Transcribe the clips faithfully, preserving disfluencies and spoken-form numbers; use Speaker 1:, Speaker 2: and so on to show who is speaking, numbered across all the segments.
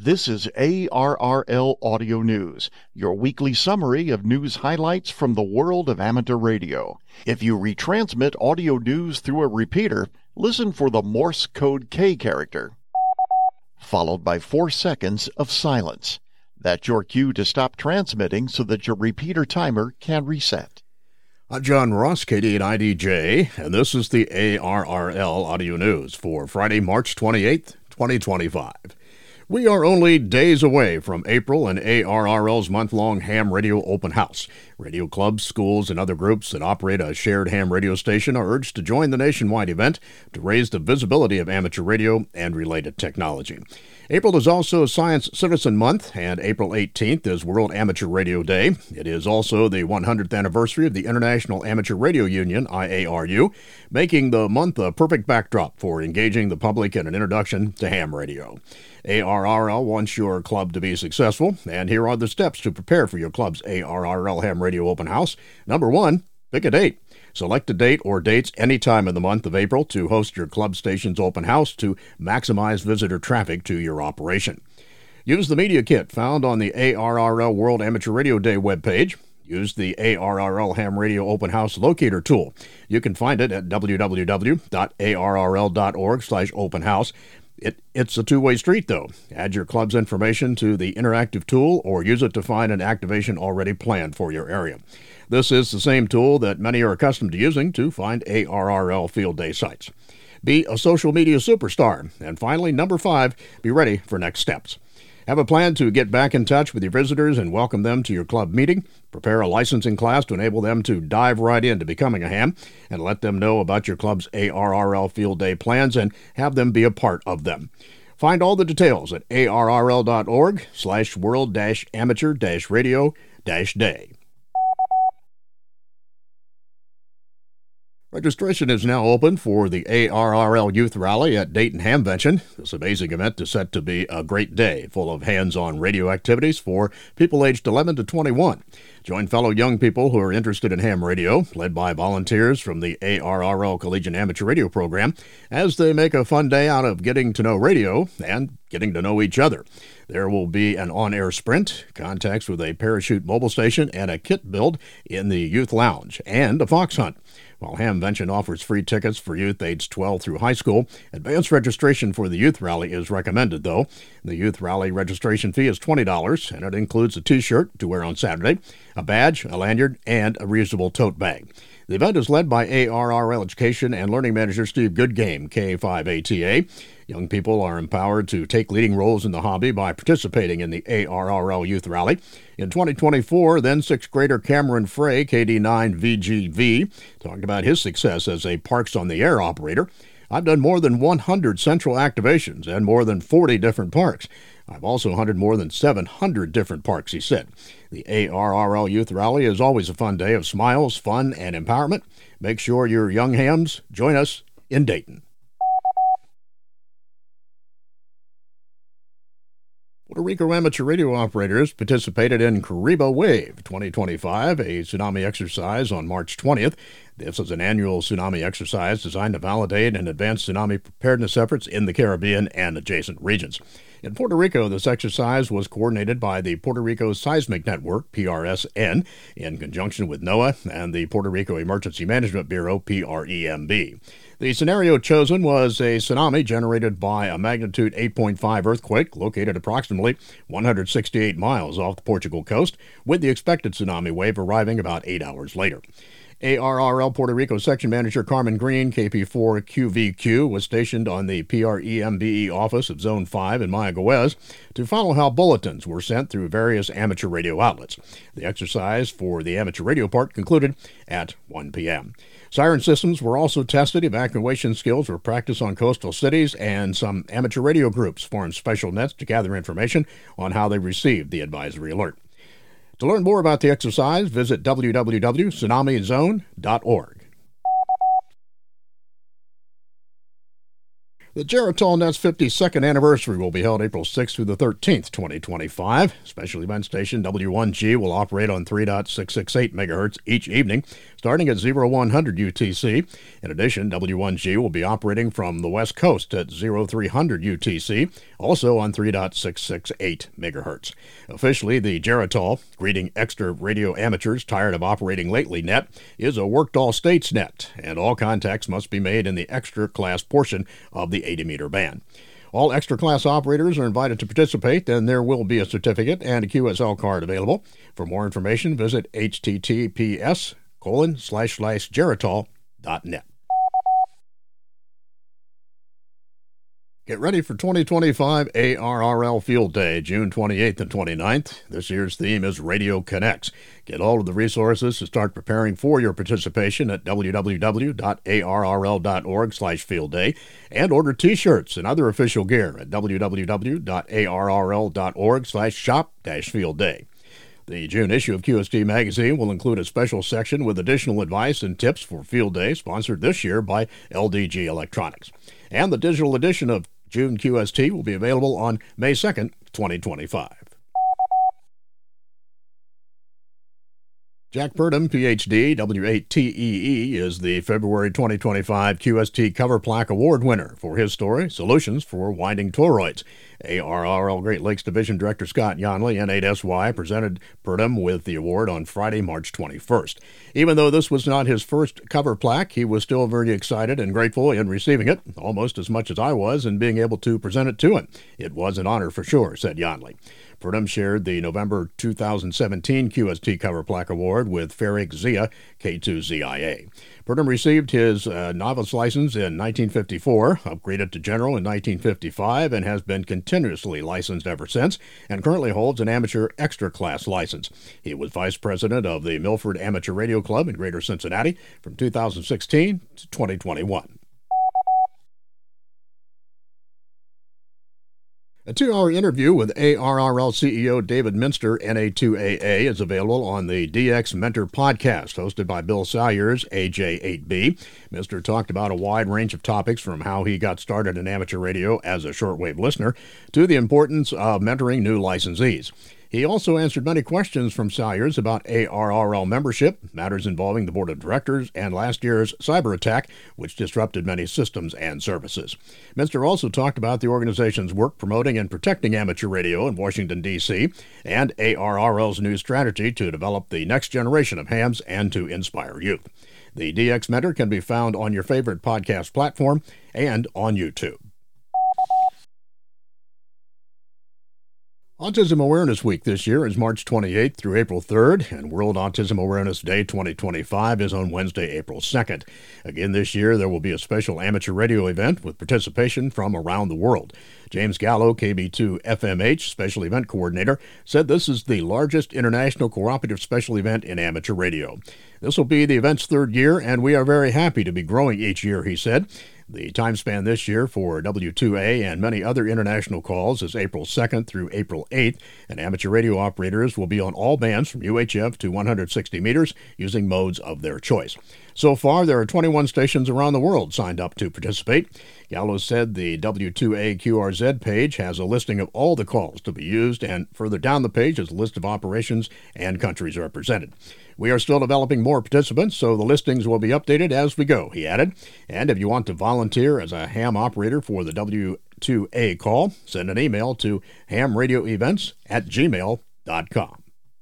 Speaker 1: This is A R R L Audio News, your weekly summary of news highlights from the world of amateur radio. If you retransmit audio news through a repeater, listen for the Morse code K character, followed by four seconds of silence. That's your cue to stop transmitting so that your repeater timer can reset.
Speaker 2: I'm John Ross, K D eight I D J, and this is the A R R L Audio News for Friday, March twenty-eighth, twenty twenty-five. We are only days away from April and A R R L's month-long ham radio open house. Radio clubs, schools, and other groups that operate a shared ham radio station are urged to join the nationwide event to raise the visibility of amateur radio and related technology. April is also Science Citizen Month, and April eighteenth is World Amateur Radio Day. It is also the one hundredth anniversary of the International Amateur Radio Union, I A R U, making the month a perfect backdrop for engaging the public in an introduction to ham radio. A R R L wants your club to be successful, and here are the steps to prepare for your club's A R R L Ham Radio Open House. Number one, pick a date. Select a date or dates any time in the month of April to host your club station's open house to maximize visitor traffic to your operation. Use the media kit found on the A R R L World Amateur Radio Day webpage. Use the A R R L Ham Radio Open House Locator tool. You can find it at w w w dot a r r l dot org slash open house. It, it's a two-way street, though. Add your club's information to the interactive tool or use it to find an activation already planned for your area. This is the same tool that many are accustomed to using to find A R R L field day sites. Be a social media superstar. And finally, number five, be ready for next steps. Have a plan to get back in touch with your visitors and welcome them to your club meeting. Prepare a licensing class to enable them to dive right into becoming a ham, and let them know about your club's A R R L field day plans and have them be a part of them. Find all the details at a r r l dot org slash world dash amateur dash radio dash day. Registration is now open for the A R R L Youth Rally at Dayton Hamvention. This amazing event is set to be a great day, full of hands-on radio activities for people aged eleven to twenty-one. Join fellow young people who are interested in ham radio, led by volunteers from the A R R L Collegiate Amateur Radio Program, as they make a fun day out of getting to know radio and getting to know each other. There will be an on-air sprint, contacts with a parachute mobile station, and a kit build in the youth lounge, and a fox hunt. While Hamvention offers free tickets for youth aged twelve through high school, advanced registration for the youth rally is recommended, though. The youth rally registration fee is twenty dollars, and it includes a t-shirt to wear on Saturday, a badge, a lanyard, and a reusable tote bag. The event is led by A R R L Education and Learning Manager Steve Goodgame, K five A T A. Young people are empowered to take leading roles in the hobby by participating in the A R R L Youth Rally. In twenty twenty-four, then sixth grader Cameron Frey, K D nine V G V, talked about his success as a Parks on the Air operator. I've done more than one hundred central activations and more than forty different parks. I've also hunted more than seven hundred different parks, he said. The A R R L Youth Rally is always a fun day of smiles, fun, and empowerment. Make sure your young hams join us in Dayton. Puerto Rico amateur radio operators participated in Caribe Wave twenty twenty-five, a tsunami exercise on March twentieth. This is an annual tsunami exercise designed to validate and advance tsunami preparedness efforts in the Caribbean and adjacent regions. In Puerto Rico, this exercise was coordinated by the Puerto Rico Seismic Network, P R S N, in conjunction with NOAA and the Puerto Rico Emergency Management Bureau, P R E M B. The scenario chosen was a tsunami generated by a magnitude eight point five earthquake located approximately one hundred sixty-eight miles off the Portugal coast, with the expected tsunami wave arriving about eight hours later. A R R L Puerto Rico Section Manager Carmen Green, K P four Q V Q, was stationed on the P R E M B E office of Zone five in Mayaguez to follow how bulletins were sent through various amateur radio outlets. The exercise for the amateur radio part concluded at one p.m. Siren systems were also tested, evacuation skills were practiced on coastal cities, and some amateur radio groups formed special nets to gather information on how they received the advisory alert. To learn more about the exercise, visit w w w dot tsunami zone dot org. The Geritol Net's fifty-second anniversary will be held April sixth through the thirteenth, twenty twenty-five. Special event station W one G will operate on three point six six eight megahertz each evening, starting at one hundred U T C. In addition, W one G will be operating from the West Coast at three hundred U T C, also on three point six six eight megahertz. Officially, the Geritol, greeting extra radio amateurs tired of operating lately net, is a worked all states net, and all contacts must be made in the extra class portion of the eighty meter band. All extra class operators are invited to participate, and there will be a certificate and a Q S L card available. For more information, visit https colon slash slash geritol dot net. Get ready for twenty twenty-five A R R L Field Day, June twenty-eighth and twenty-ninth. This year's theme is Radio Connects. Get all of the resources to start preparing for your participation at w w w dot a r r l dot org slash field day and order t-shirts and other official gear at w w w dot a r r l dot org slash shop dash field day. The June issue of Q S T Magazine will include a special section with additional advice and tips for Field Day, sponsored this year by L D G Electronics. And the digital edition of June Q S T will be available on May second, twenty twenty-five. Jack Purdom, P H D, W eight T E E, is the February twenty twenty-five Q S T Cover Plaque Award winner for his story, Solutions for Winding Toroids. A R R L Great Lakes Division Director Scott Yonley, N eight S Y, presented Purdom with the award on Friday, March twenty-first. Even though this was not his first cover plaque, he was still very excited and grateful in receiving it, almost as much as I was in being able to present it to him. It was an honor for sure, said Yonley. Purdom shared the November two thousand seventeen Q S T Cover Plaque Award with Farik Zia, K two Z I A. Purdom received his uh, novice license in nineteen fifty-four, upgraded to general in nineteen fifty-five, and has been continuously licensed ever since, and currently holds an amateur extra class license. He was vice president of the Milford Amateur Radio Club in Greater Cincinnati from two thousand sixteen to twenty twenty-one. A two-hour interview with A R R L C E O David Minster, N A two A A, is available on the D X Mentor podcast, hosted by Bill Salyers, A J eight B. Minster talked about a wide range of topics, from how he got started in amateur radio as a shortwave listener to the importance of mentoring new licensees. He also answered many questions from Salyers about A R R L membership, matters involving the board of directors, and last year's cyber attack, which disrupted many systems and services. Minster also talked about the organization's work promoting and protecting amateur radio in Washington, D C, and A R R L's new strategy to develop the next generation of hams and to inspire youth. The D X Mentor can be found on your favorite podcast platform and on YouTube. Autism Awareness Week this year is March twenty-eighth through April third, and World Autism Awareness Day twenty twenty-five is on Wednesday, April second. Again this year, there will be a special amateur radio event with participation from around the world. James Gallo, K B two F M H Special Event Coordinator, said this is the largest international cooperative special event in amateur radio. This will be the event's third year, and we are very happy to be growing each year, he said. The time span this year for W two A and many other international calls is April second through April eighth, and amateur radio operators will be on all bands from U H F to one hundred sixty meters using modes of their choice. So far, there are twenty-one stations around the world signed up to participate. Gallo said the W two A Q R Z page has a listing of all the calls to be used, and further down the page is a list of operations and countries represented. We are still developing more participants, so the listings will be updated as we go, he added. And if you want to volunteer as a ham operator for the W two A call, send an email to hamradioevents at gmail dot com.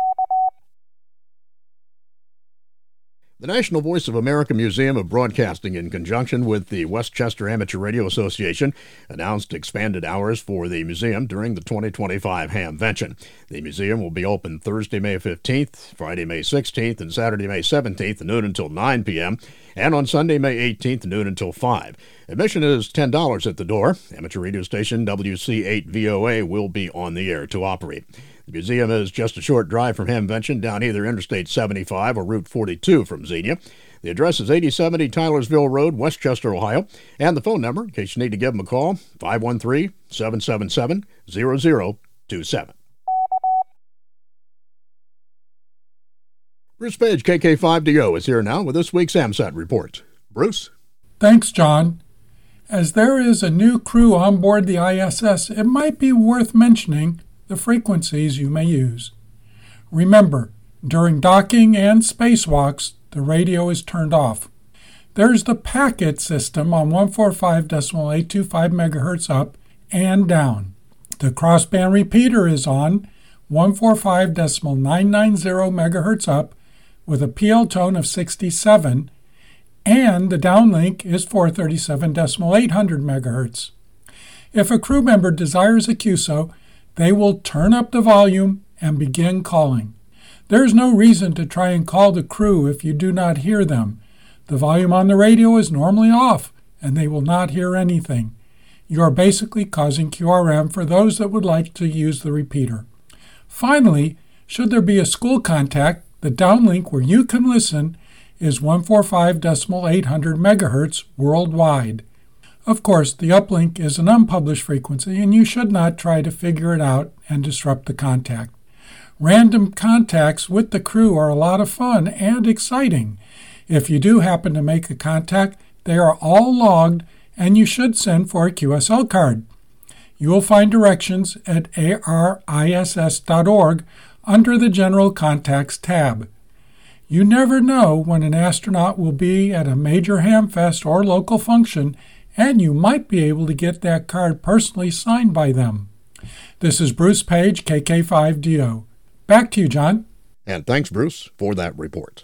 Speaker 2: The National Voice of America Museum of Broadcasting, in conjunction with the Westchester Amateur Radio Association, announced expanded hours for the museum during the twenty twenty-five Hamvention. The museum will be open Thursday, May fifteenth, Friday, May sixteenth, and Saturday, May seventeenth, noon until nine p.m., and on Sunday, May eighteenth, noon until five. Admission is ten dollars at the door. Amateur radio station W C eight V O A will be on the air to operate. The museum is just a short drive from Hamvention down either Interstate seventy-five or Route forty-two from Xenia. The address is eighty seventy Tylersville Road, Westchester, Ohio. And the phone number, in case you need to give them a call, five one three, seven seven seven, zero zero two seven. Bruce Page, K K five D O, is here now with this week's AMSAT report. Bruce?
Speaker 3: Thanks, John. As there is a new crew on board the I S S, it might be worth mentioning the frequencies you may use. Remember, during docking and spacewalks, the radio is turned off. There's the packet system on one forty-five point eight two five megahertz up and down. The crossband repeater is on one forty-five point nine nine zero megahertz up with a P L tone of sixty-seven, and the downlink is four thirty-seven point eight hundred megahertz. If a crew member desires a Q S O, they will turn up the volume and begin calling. There is no reason to try and call the crew if you do not hear them. The volume on the radio is normally off, and they will not hear anything. You are basically causing Q R M for those that would like to use the repeater. Finally, should there be a school contact, the downlink where you can listen is one forty-five point eight hundred megahertz worldwide. Of course, the uplink is an unpublished frequency, and you should not try to figure it out and disrupt the contact. Random contacts with the crew are a lot of fun and exciting. If you do happen to make a contact, they are all logged, and you should send for a Q S L card. You will find directions at A R I S S dot org under the General Contacts tab. You never know when an astronaut will be at a major hamfest or local function, and you might be able to get that card personally signed by them. This is Bruce Page, K K five D O. Back to you, John.
Speaker 2: And thanks, Bruce, for that report.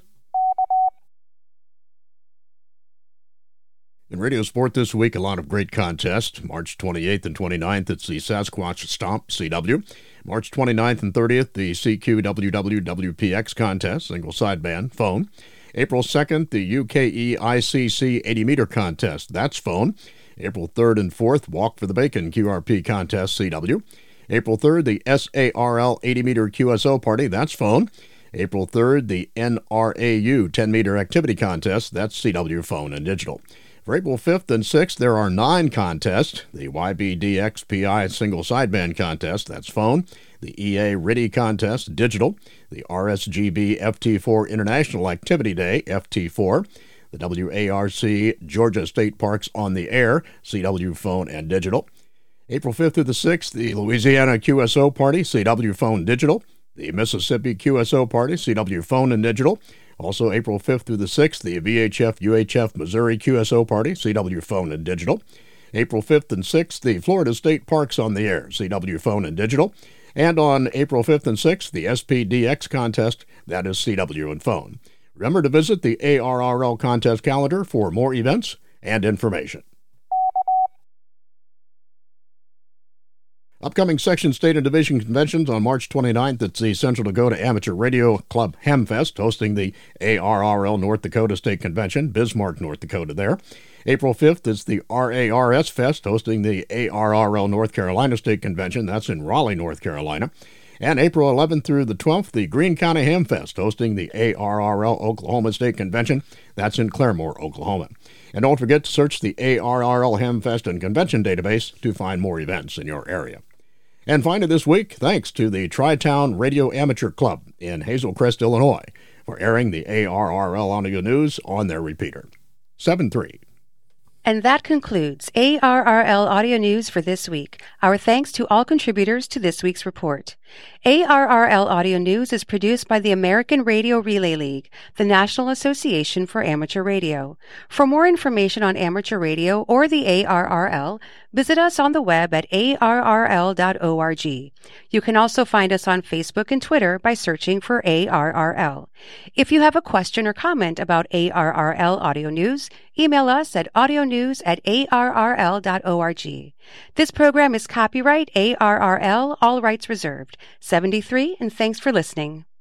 Speaker 2: In Radio Sport this week, a lot of great contests. March twenty-eighth and twenty-ninth, it's the Sasquatch Stomp C W. March twenty-ninth and thirtieth, the C Q W W W P X contest, single sideband, phone. April second, the U K E I C C eighty meter contest, that's phone. April third and fourth, Walk for the Bacon Q R P contest, C W. April third, the S A R L eighty meter Q S O party, that's phone. April third, the N R A U ten meter activity contest, that's C W, phone, and digital. For April fifth and sixth, there are nine contests. The Y B D X P I single sideband contest, that's phone. The E A R I D I contest, digital. The R S G B F T four International Activity Day, F T four. The W A R C Georgia State Parks on the Air, C W, phone, and digital. April fifth through the sixth, the Louisiana Q S O Party, C W, phone, digital. The Mississippi Q S O Party, C W, phone, and digital. Also, April fifth through the sixth, the V H F U H F Missouri Q S O Party, C W, phone, and digital. April fifth and sixth, the Florida State Parks on the Air, C W, phone, and digital. And on April fifth and sixth, the S P D X contest, that is C W and phone. Remember to visit the A R R L contest calendar for more events and information. Upcoming section, state, and division conventions on March twenty-ninth, it's the Central Dakota Amateur Radio Club Hamfest, hosting the A R R L North Dakota State Convention, Bismarck, North Dakota there. April fifth is the R A R S Fest, hosting the A R R L North Carolina State Convention, that's in Raleigh, North Carolina. And April eleventh through the twelfth, the Greene County Hamfest, hosting the A R R L Oklahoma State Convention, that's in Claremore, Oklahoma. And don't forget to search the A R R L Hamfest and Convention database to find more events in your area. And finally this week, thanks to the Tri-Town Radio Amateur Club in Hazel Crest, Illinois, for airing the A R R L Audio News on their repeater. seven three.
Speaker 4: And that concludes A R R L Audio News for this week. Our thanks to all contributors to this week's report. A R R L Audio News is produced by the American Radio Relay League, the National Association for Amateur Radio. For more information on amateur radio or the A R R L, visit us on the web at A R R L dot org. You can also find us on Facebook and Twitter by searching for A R R L. If you have a question or comment about A R R L Audio News, email us at audionews at A R R L dot org. This program is copyright A R R L, all rights reserved. seventy-three, and thanks for listening.